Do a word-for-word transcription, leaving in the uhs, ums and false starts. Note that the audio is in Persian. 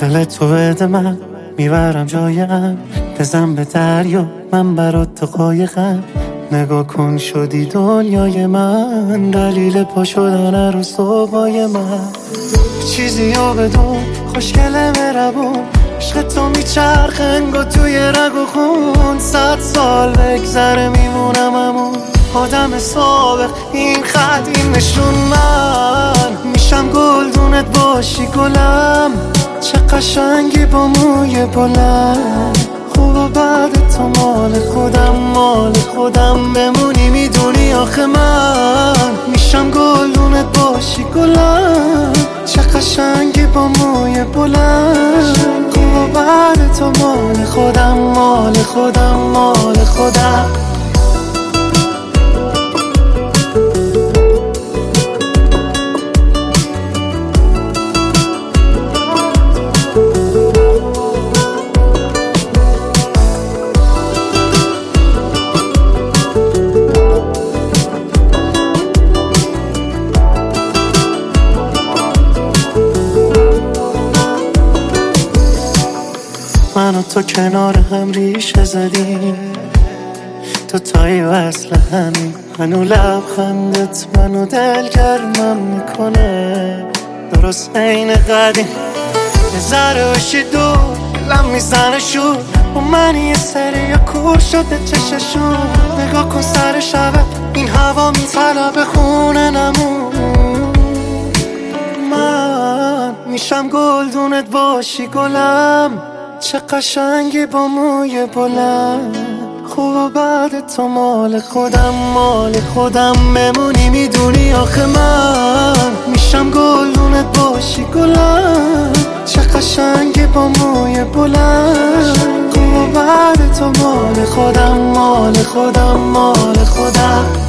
دل تو بده من میبرم جایم، بزن به دریا من برات تو قایقم. نگاه کن شدی دنیای من، دلیل پا شدن رو صبحای من. چیزی رو بدون خوشگله مربون، عشق تو میچرخه انگار توی رگ و خون. صد سال بگذره میمونم همون آدم سابق، این خط این نشون من میشم گلدونت باشی گلم. چه قشنگی با موی بلند، خوب و بعد تو مال خودم مال خودم بمونی. میدونی آخه من میشم گلدونت باشی گلم. چه قشنگی با موی بلند، خوب و بعد تو مال خودم مال خودم مال خودم. من و تو کنار هم ریشه زدیم، تو تایی وصل همین. منو لبخندت منو دلگرمم میکنه، درست عین قدیم. یه ذره باشی دور دلم میزنه شور، و من یه سری یا کور شده چششون. نگاه کن سر شبه این هوا میطلبه خونه نمون. من میشم گلدونت باشی گلم. چه قشنگی با موی بلند، خوب و بعد تو مال خودم مال خودم بمونی. میدونی آخه من میشم گلدونت باشی گلم. چه قشنگی با موی بلند، خوب و بعد تو مال خودم مال خودم مال خودم.